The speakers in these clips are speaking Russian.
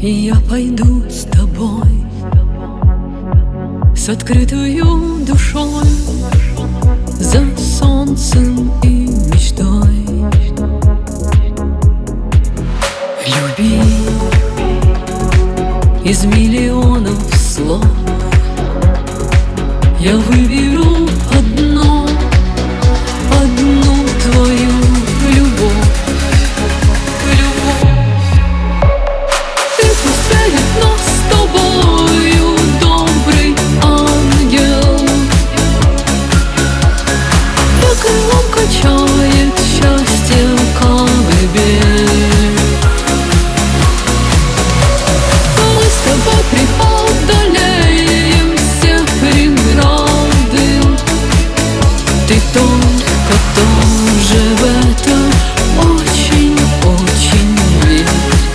И я пойду с тобой с открытою душой за солнцем и мечтой. Люби из миллионов слов я выберу одну твою любовь. И пусть перед нас с тобою добрый ангел, и крылом качает счастье колыбель. Мы с тобой преодолеем все преграды. Ты только тоже в это очень-очень верь.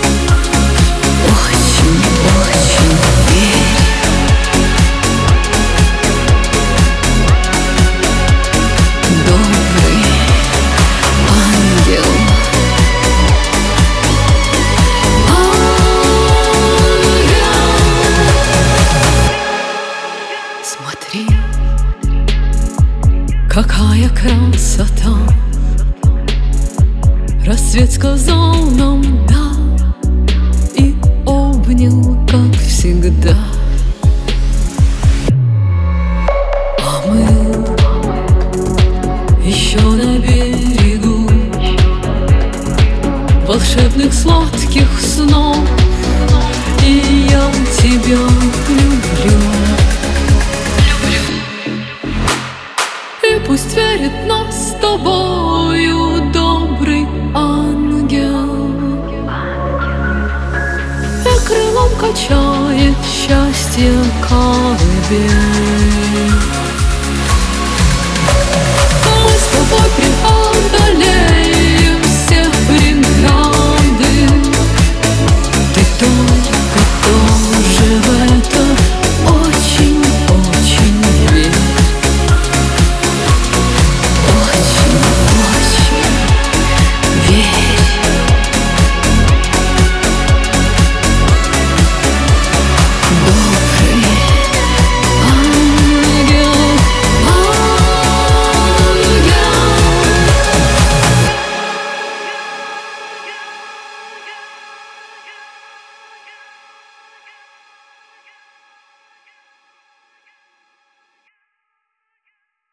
Очень-очень верь. Добрый ангел. Смотри, какая красота! Рассвет сказал нам «да» и обнял, как всегда. А мы еще на берегу волшебных сладких снов, и я тебя люблю. И пусть верит нас с тобою добрый ангел, и крылом качает счастье колыбель.